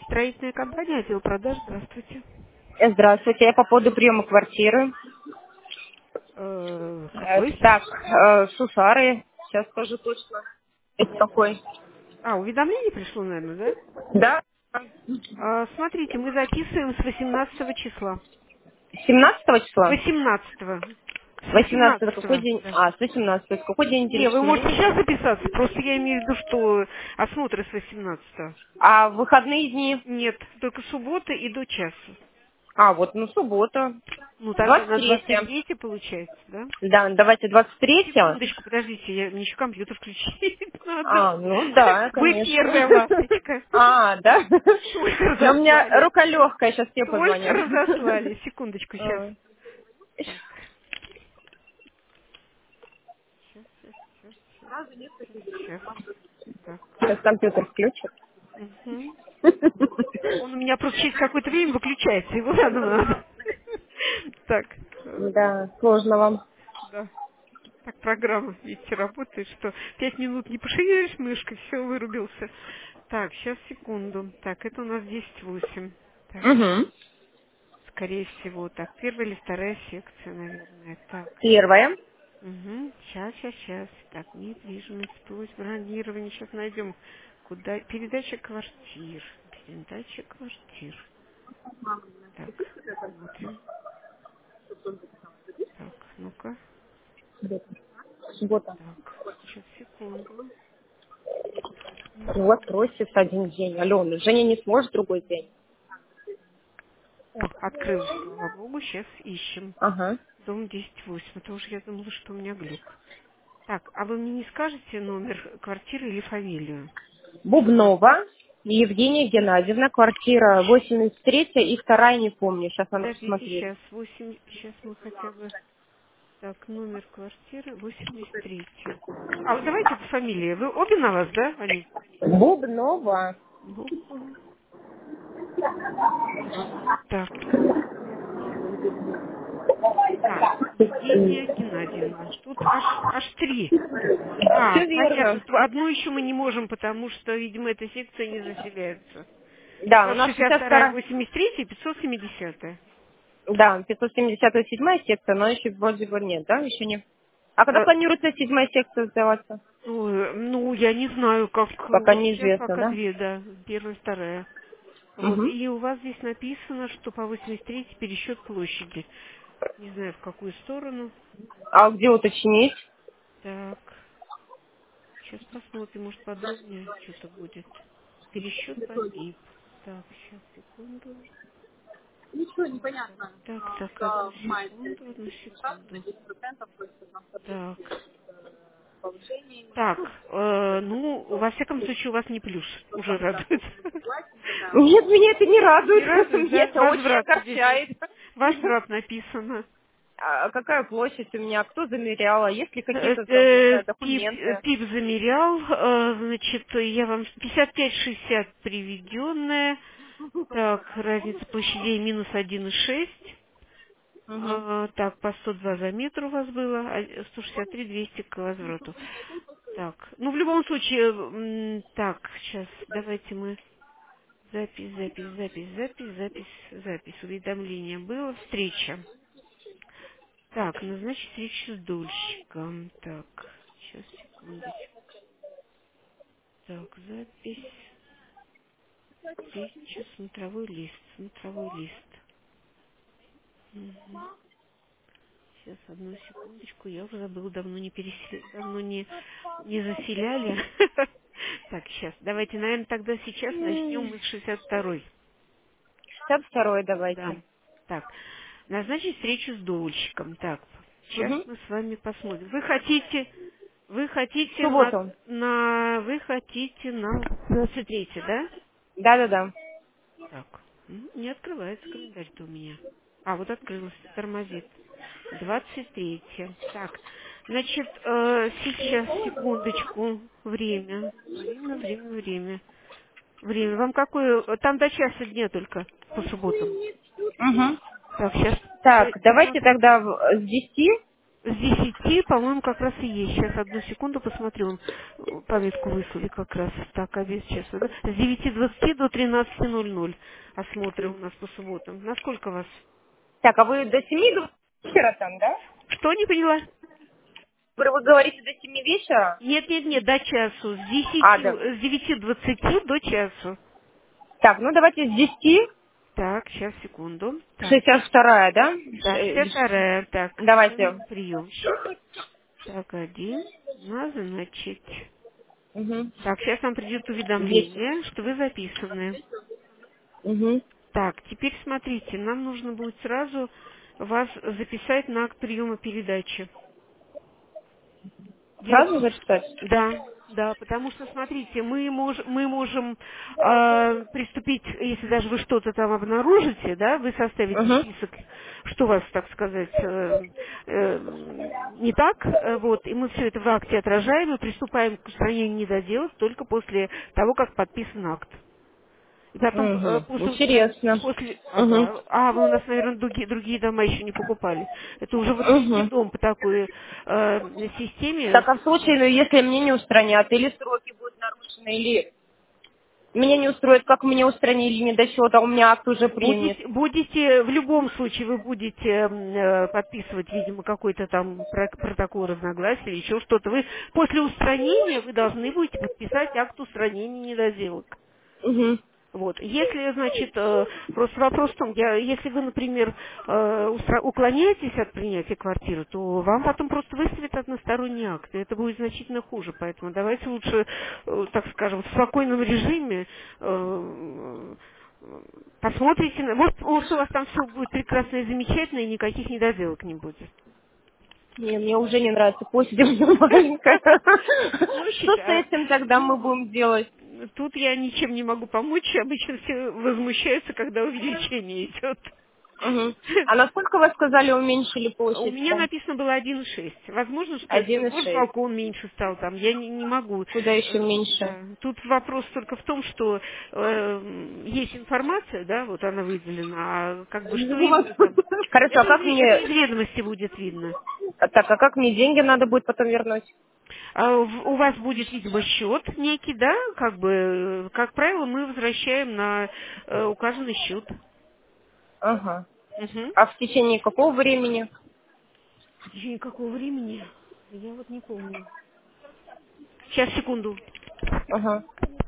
Строительная компания, отдел продаж, здравствуйте. Здравствуйте, я по поводу приема квартиры. Какой? Так, Сусары, сейчас скажу точно. Это какой? Уведомление пришло, наверное, да? Да? Смотрите, мы записываем с 18 числа. 17 числа? 18. С С 18 какой 18, день? да. А, с 18 какой день недели, Не, вы что можете времени? сейчас записаться, просто я имею в виду, что осмотр с 18. А в выходные дни? Нет, только суббота и до часу. А, вот, ну, суббота. Ну, тогда на 23. 23 получается, да? Да, давайте 23. Секундочку, подождите, мне еще компьютер включить надо. А, ну да, Вы конечно. первая ласточка. А, да? Только Но у меня разослали. рука легкая, сейчас все Только позвонят. разослали. Секундочку, сейчас. А. Так, сейчас, сейчас. Так. Сейчас компьютер включит. Мгм. Он у меня просто через какое-то время выключается, его надо. Так, Да, сложно вам. да. Так программа, видите, работает, что 5 минут не пошевелишь мышкой, все, вырубился. Так, сейчас, секунду. Так, это у нас 10:08. Так, Угу. скорее всего, так, первая или вторая секция, наверное. Так, Первое. угу, сейчас. Так, недвижимость, пусть бронирование, сейчас найдем. Куда? Передача квартир. Передача квартир. Так, смотрим. Так, ну-ка. Суббота. Так, сейчас, секунду. У вас просит один день. Алена, Женя не сможет другой день. О, открылась, слава богу, сейчас ищем. Ага. Дом 10:08. Это уже я думала, что у меня глюк. Так, а вы мне не скажете номер квартиры или фамилию? Бубнова Евгения Геннадьевна, квартира 83 и вторая, не помню. Сейчас надо Подождите, посмотреть. сейчас. Сейчас мы хотя бы... Так, номер квартиры 83. Вот давайте по фамилии. Вы обе на вас, да, они? Бубнова. Так, Евгения Геннадьевна. Тут аж три. Все Понятно. верно. Одну еще мы не можем, потому что, видимо, эта секция не заселяется. Да, у нас 562, 62. 83 и 570. Да, 577 секция, но еще вроде бы нет, да? Еще не. А когда Э, планируется 7 секция сдаваться? Ну, я не знаю, как... Пока Сейчас неизвестно, пока да? две, да. Первая, вторая. Вот. Угу. И у вас здесь написано, что по 83 пересчет площади. Не знаю, в какую сторону. А где уточнить? Так, сейчас посмотрим, может подробнее что-то будет. Пересчет по ГИБ. Так, сейчас, секунду. Так, одну секунду. Так, ну, во всяком случае, у вас не плюс. Уже радует. Нет, меня это не Не радует. радует, Меня да? это очень Возврат здесь. огорчает. Возврат написано. А какая площадь у меня? Кто замеряла? Есть ли какие-то там, не знаю, документы? ПИП замерял, значит, я вам 55,60 приведенная. Так, разница площадей минус 1,6. Угу. Так, по 102 за метр у вас было, 163, 200 к возврату. Так, ну в любом случае, так, сейчас давайте мы запись. Уведомление было, встреча. Так, назначить встречу с дольщиком. Так, сейчас, секундочку. Так, запись, встреча, смотровой лист. Мгм. Сейчас, одну секундочку, я уже забыла, давно не заселяли. Так, сейчас, давайте, наверное, тогда сейчас начнем мы с 62-й. 62 Да. давайте. Так, назначить встречу с дольщиком. Так, сейчас Угу. мы с вами посмотрим. Вы В хотите субботу. вы хотите на 23, да? Да-да-да. Так, не открывается календарь-то у меня. Вот открылась, тормозит. 23. Так, значит, сейчас, секундочку, время. Вам какое? Там до часа дня только по субботам. Угу. Так, сейчас Так, давайте тогда с 10. С 10, по-моему, как раз и есть. Сейчас, одну секунду, посмотрю. Пометку выслали как раз. Так, обед сейчас. Да? С 9:20 до 13:00 осмотры у нас по субботам. Насколько вас? Так, а вы до 7 вечера там, да? Что, не поняла? Вы говорите до 7 вечера? Нет, нет, нет, до часу. А, да. С 9:20 до часу. Так, ну давайте с 10, Так, сейчас, секунду. Так, 62, да? да, 62-я. Так, Давайте. приемщик. Так, один. Назначить. Угу. Так, сейчас вам придет 10. уведомление, что вы записаны. Угу. Так, теперь смотрите, нам нужно будет сразу вас записать на акт приема передачи. Дело в Сразу том, что записать? да, да, потому что смотрите, мы можем приступить, если даже вы что-то там обнаружите, да, вы составите Угу. список, что у вас, так сказать, не так, вот, и мы все это в акте отражаем и приступаем к устранению недоделок только после того, как подписан акт. И потом Угу. после Интересно. Угу. ага, вы у нас, наверное, другие дома еще не покупали. Это уже вот третий Угу. дом по такой системе. Так, а в случае, ну, если мне не устранят, или сроки будут нарушены, или меня не устроит, как мне устранили недосчет, а у меня акт уже принят. Будете, в любом случае, вы будете подписывать, видимо, какой-то там протокол разногласия или еще что-то. Вы после устранения вы должны будете подписать акт устранения недоделок. Угу. Вот. Если, значит, просто вопрос в том, если вы, например, уклоняетесь от принятия квартиры, то вам потом просто выставят односторонний акт, и это будет значительно хуже. Поэтому давайте лучше, так скажем, в спокойном режиме посмотрите. Может, у вас там все будет прекрасно и замечательно, и никаких недоделок не будет. Не, мне уже не нравится площадь, у меня маленькая. Площадь, Что с этим тогда мы ну, будем делать? тут я ничем не могу помочь. Обычно все возмущаются, когда увеличение идет. Угу. А насколько вы сказали, уменьшили У меня площадь-то? написано было 1,6. Возможно, что это, может, 1,6. балкон меньше стал там. Я не могу. Куда еще меньше? Да. Тут вопрос только в том, что есть информация, да, вот она выделена, а как бы что Ну, вот. именно там. Хорошо, а как Это мне... из ведомости будет видно. Так, а как мне деньги надо будет потом вернуть? У вас будет, видимо, счет некий, да, как бы, как правило, мы возвращаем на указанный счет. Ага. Мгм. А в течение какого времени? В течение какого времени? Я вот не помню. Сейчас, секунду. Ага.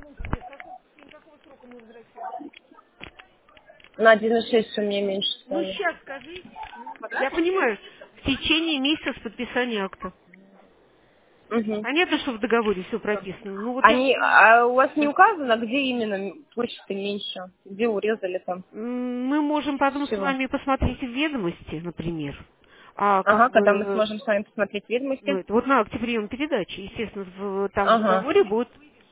На 1,6 у меня меньше Ну, стали. сейчас скажите. Я понимаю, в течение месяца с подписания акта. Угу. Понятно, что в договоре все прописано. Ну, вот я Они, просто... а у вас не Да. указано, где именно площадь меньше? Где урезали там? Мы можем потом с Всего. вами посмотреть в ведомости, например. А как Ага, когда мы бы, сможем с вами посмотреть ну, ведомости. это вот на акте приема передачи, естественно, там в Ага. договоре будет...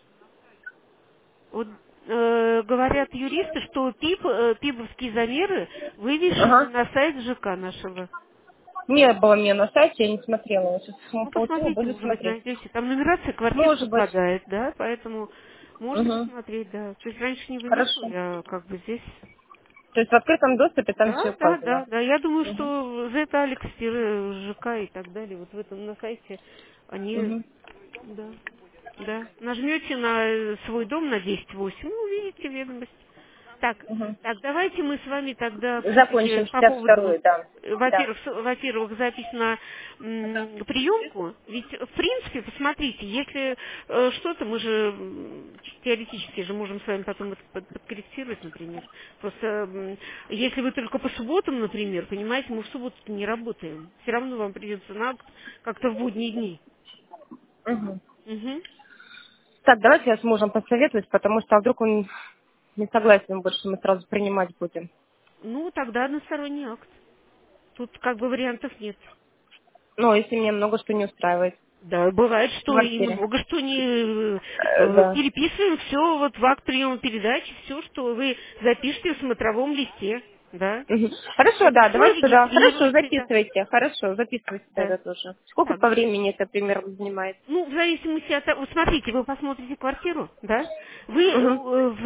Вот, говорят юристы, что ПИБовские замеры вывешены Ага. на сайт ЖК нашего. Не было меня на сайте, я не смотрела. Я сейчас Ну, получила, посмотрите, буду может быть, смотреть. найдете. Там нумерация квартир Может быть. совпадает, да, поэтому можете Угу. посмотреть, да. То есть раньше не Хорошо. вывешивали, а как бы здесь... То есть в открытом доступе там все Да, да, да, указано. да. Я думаю, Угу. что Z-Алекс, ЖК и так далее, вот в этом на сайте они... Угу. Да, да. Нажмете на свой дом на 10.8, ну, увидите ведомость. Так, Угу. так, давайте мы с вами тогда все-таки Закончим по 62-й, поводу, да. Да. во-первых, запись на приемку. Ведь, в принципе, посмотрите, если что-то, мы же теоретически же можем с вами потом это подкорректировать, например. Просто если вы только по субботам, например, понимаете, мы в субботу не работаем. Все равно вам придется на акт как-то в будние дни. Угу. Мгм. Так, давайте я с мужем посоветуюсь, потому что вдруг он не согласен больше, мы сразу принимать будем. Ну, тогда односторонний акт. Тут как бы вариантов нет. Ну, если меня много что не устраивает Да, бывает, в что и квартире. много что не Да. переписываем все вот в акт приема передачи, все, что вы запишете в смотровом листе, да. Мгм. Хорошо, Это да, все давайте, да. Хорошо, регистрируется, да. записывайте. Хорошо, записывайте Да. тогда тоже. Сколько Так, по времени это примерно занимает? ну, в зависимости от того, вот смотрите, вы посмотрите квартиру, да, вы Угу. в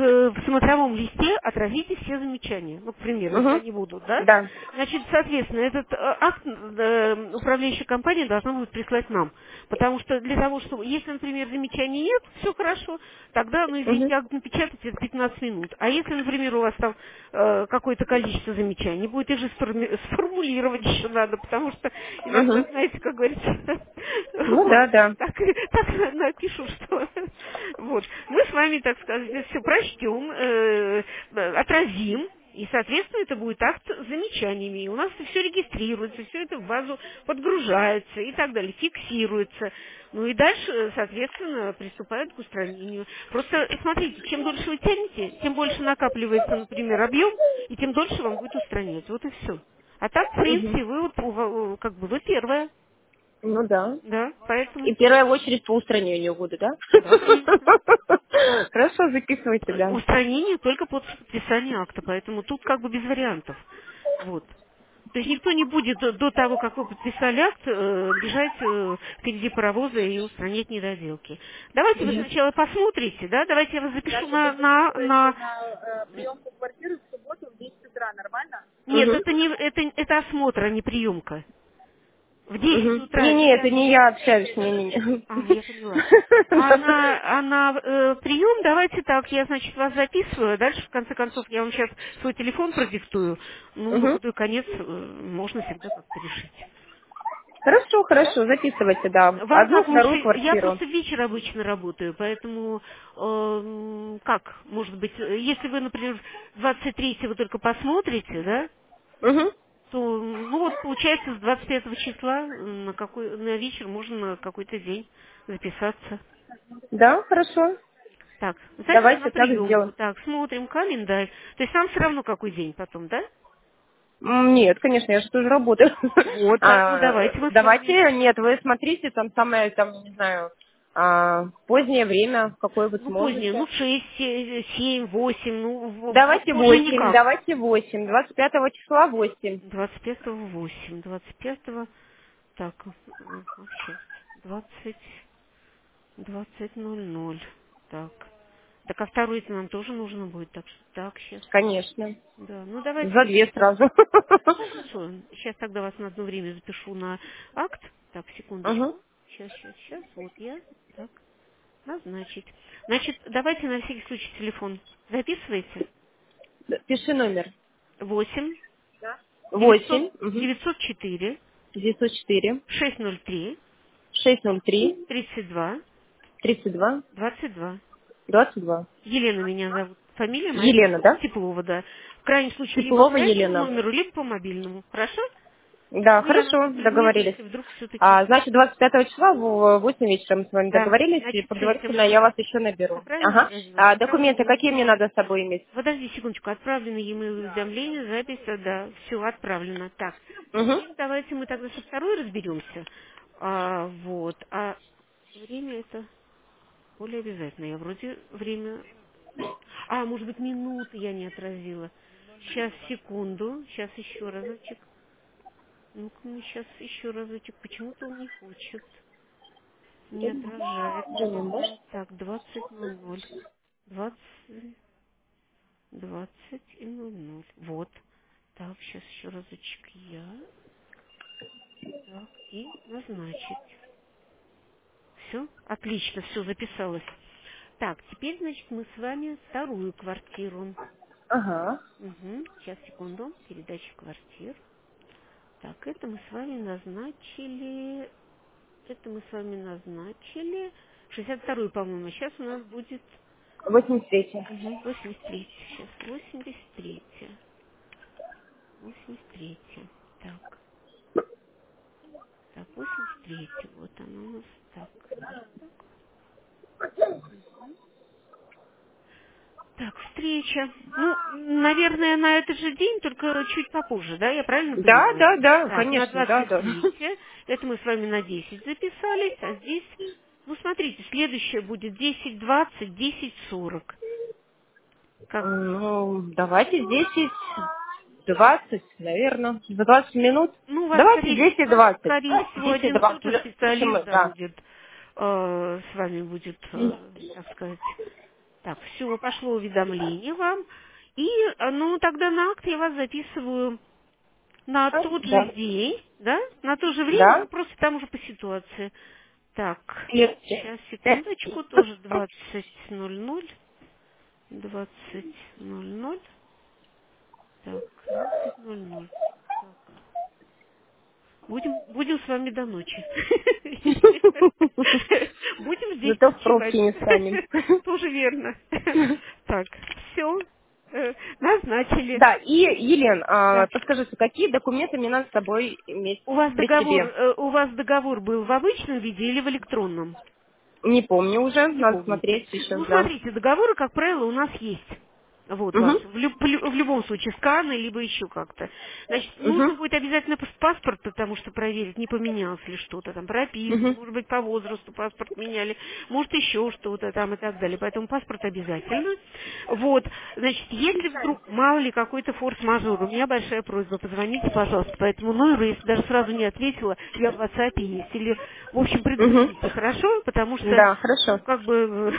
в смотровом листе отразите все замечания. Ну, к примеру, если Угу. они будут, да? Да. Значит, соответственно, этот акт управляющая компания должна будет прислать нам. Потому что для того, чтобы, если, например, замечаний нет, все хорошо, тогда, ну, Угу. извините, акт напечатать это 15 минут. А если, например, у вас там какое-то количество замечаний будет, их же сформулировать еще надо, потому что иногда, Угу. знаете, как говорится, Ну вот, да, да. так напишу, что вот. Мы с вами, так сказать, это все прочтем, отразим, и, соответственно, это будет акт с замечаниями. И у нас это все регистрируется, все это в базу подгружается и так далее, фиксируется. Ну и дальше, соответственно, приступают к устранению. Просто смотрите, чем дольше вы тянете, тем больше накапливается, например, объем, и тем дольше вам будет устранять. Вот и все. А так, в Угу. принципе, вы вот, как бы, вы первая, Ну да. да, поэтому, И первая очередь по устранению буду, да? да, конечно. Хорошо, записывайте, да. Устранение только после подписания акта, поэтому тут как бы без вариантов. Вот. То есть никто не будет до того, как вы подписали акт, бежать впереди паровоза и устранять недоделки. Давайте вы сначала посмотрите, да, давайте я вас запишу на... Нет, Угу. это не это осмотр, а не приемка. В 10 Угу. утра Не-не, это не я общаюсь, не-не-не. Я поняла. А на прием давайте так, я, значит, вас записываю, а дальше, в конце концов, я вам сейчас свой телефон продиктую. Ну, на Мгм. худой конец можно всегда как-то решить. Хорошо, Да? хорошо, записывайте, да. Вам Одну, как лучше? вторую Я квартиру. просто в вечер обычно работаю, поэтому как, может быть, если вы, например, 23-го только посмотрите, да, Угу. то, ну вот, получается, с 25 числа на вечер можно на какой-то день записаться. Да, хорошо. Так, запись на Давайте так приемку. сделаем. Так, смотрим календарь. То есть нам все равно какой день потом, да? Нет, конечно, я же тоже работаю. Вот, поэтому давайте мы с вами. Давайте, нет, вы смотрите, там самое, там, не знаю, позднее время, какое вы Ну, позднее, ну, сможете. 6, 7, 8, ну, Давайте позже 8, никак. давайте 8. 25 числа 8. 25-го 8, 25-го, так, сейчас, 20:00. Так. Так, а второй это нам тоже нужно будет, так что, так, сейчас. Конечно. Да, ну давайте За две сейчас. сразу. Хорошо. Сейчас тогда вас на одно время запишу на акт. Так, Угу. секундочку. Сейчас. Вот я. Так, назначить. Значит, давайте на всякий случай телефон. Записывайте. Пиши номер. 8 900 8. Угу. 904 904. 603 603. 32 32. 22. 22. Елена меня зовут. Фамилия моя Елена, да? Теплова, да. В крайнем случае, либо по Теплова этому Елена. номеру, либо по мобильному. Хорошо? Да, Ну, я вас хорошо, перезвоню, договорились. если вдруг все-таки... Значит, 25 числа в 8 вечера мы с вами Да, договорились, и значит, все, я предварительно я вас вас еще наберу. правильно Ага. отразила? Отправлено Документы какие мне e-mail. надо с собой иметь? Подожди секундочку, отправлено e-mail уведомление, запись, да, все отправлено. Так, Угу. теперь давайте мы тогда со второй разберемся. Вот, а время это более обязательно. Я вроде время... может быть, минуты я не отразила. Сейчас, секунду, сейчас еще разочек. Ну-ка, мы сейчас еще разочек. Почему-то он не хочет. Не отражает время. Так, 20:00. 20. 20:00. Вот. Так, сейчас еще разочек я. Так, и назначить. Все? Отлично, все, записалось. Так, теперь, значит, мы с вами вторую квартиру. Ага. Угу. Сейчас, секунду. Передача квартир. Так, это мы с вами назначили. 62-ю, по-моему. Сейчас у нас будет 83. 83. Сейчас 83. 83. Так. Так, 83. Вот она у нас. Так, так. Так, встреча. Ну, наверное, на этот же день, только чуть попозже, да? Я правильно Да, понимаю? да, да, Так, на конечно, да, да. 23. Это мы с вами на 10 записались, а здесь... Ну, смотрите, следующее будет 10:20, 10:40. Как? Ну, давайте 10, 20, наверное. За 20 минут. Ну, Давайте 10, 20. скорее всего, 10, один и тот 20. же Лучше специалист, мы, да, да. будет с вами будет, так сказать. Так, все, пошло уведомление вам. И, ну, тогда на акт я вас записываю на тот же Да. день, да, на то же время, ну, Да. просто там уже по ситуации. Так, Нет. сейчас, секундочку, тоже 20:00. 20:00. Так, 20:00. Так. Будем с вами до ночи. Будем здесь Зато в ночевать. пробке не станем. Тоже верно. Так, все. Назначили. Да, и, Елен, Да. подскажите, какие документы мне надо с собой иметь при себе? У вас договор был в обычном виде или в электронном? Не помню уже, Не надо помните. смотреть сейчас, Ну, да. смотрите, договоры, как правило, у нас есть. Вот Угу, ваш. В любом случае, сканы, либо еще как-то. Значит, угу, нужно будет обязательно паспорт, потому что проверить, не поменялось ли что-то там, прописка, угу, может быть, по возрасту паспорт меняли, может, еще что-то там и так далее. Поэтому паспорт обязательно. Вот. Значит, если вдруг, мало ли, какой-то форс-мажор, у меня большая просьба, позвоните, пожалуйста, по этому номеру, если даже сразу не ответила, я в WhatsApp есть. Или, в общем, угу. предупредите, хорошо? Потому что, Да, ну, хорошо. как бы,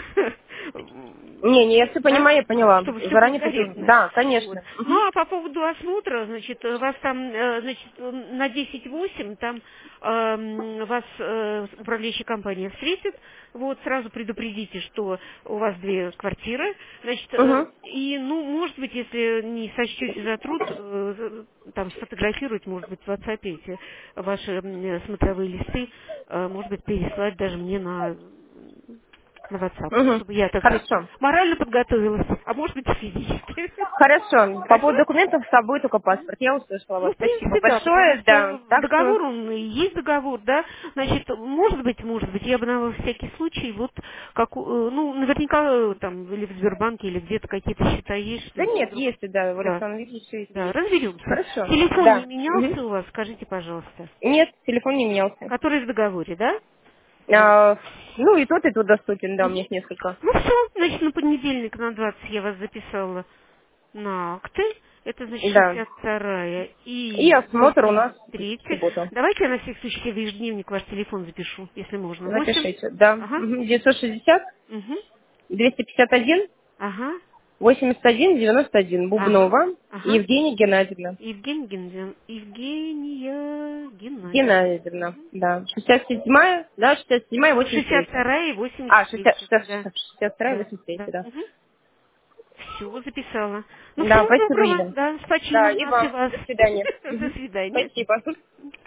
Не, я все да, понимаю, я поняла. чтобы все было Заранее корректно. Да, Вот. конечно. Угу, Ну, а по поводу осмотра, значит, вас там, значит, на 10:08 там вас управляющая компания встретит. Вот, сразу предупредите, что у вас две квартиры. Значит, угу, и, ну, может быть, если не сочтете за труд, там сфотографировать, может быть, в WhatsApp эти ваши смотровые листы, может быть, переслать даже мне на WhatsApp, угу. чтобы я, так сказать, Хорошо. морально подготовилась, а может быть и физически. Хорошо. По Хорошо? поводу документов с собой только паспорт. Я услышала Ну, вас. в Спасибо принципе, да, потому большое. Да. что Так что, договор, он и есть договор, да. Значит, может быть, я бы на всякий случай, вот, как, ну, наверняка там, или в Сбербанке, или где-то какие-то счета есть, что да если нет, вдруг, если да, в да, электронном виде все это да, есть. разберемся. Хорошо. Телефон не Да. Мгм. менялся у вас, скажите, пожалуйста, Нет, телефон не менялся. который в договоре, да? А, ну и тот доступен, да, у Мгм. меня их несколько. Ну все, значит, на понедельник на 20 я вас записала на акты. Это значит Да. 62-я И и осмотр у нас в 83-я. субботу. Давайте я на всякий случай себе в ежедневник ваш телефон запишу, если можно. 8. Запишите. Да. Ага. Мгм. 960 Угу. 251 Ага. 81 91. Ага. Бубнова Ага. Евгения Геннадьевна. Евгения Геннадьевна. Геннадьевна, да. 67-я, да, 67-я, 83-я. 62-я и А, 60, 83-я. 60, Да. 62-я, Да. 83-я, Да. да. Угу. Все, записала. Ну, Да, всего спасибо, доброго. Елена. Да, с Да, почином и нас и вам. вас. До свидания. До Мгм. свидания. Спасибо.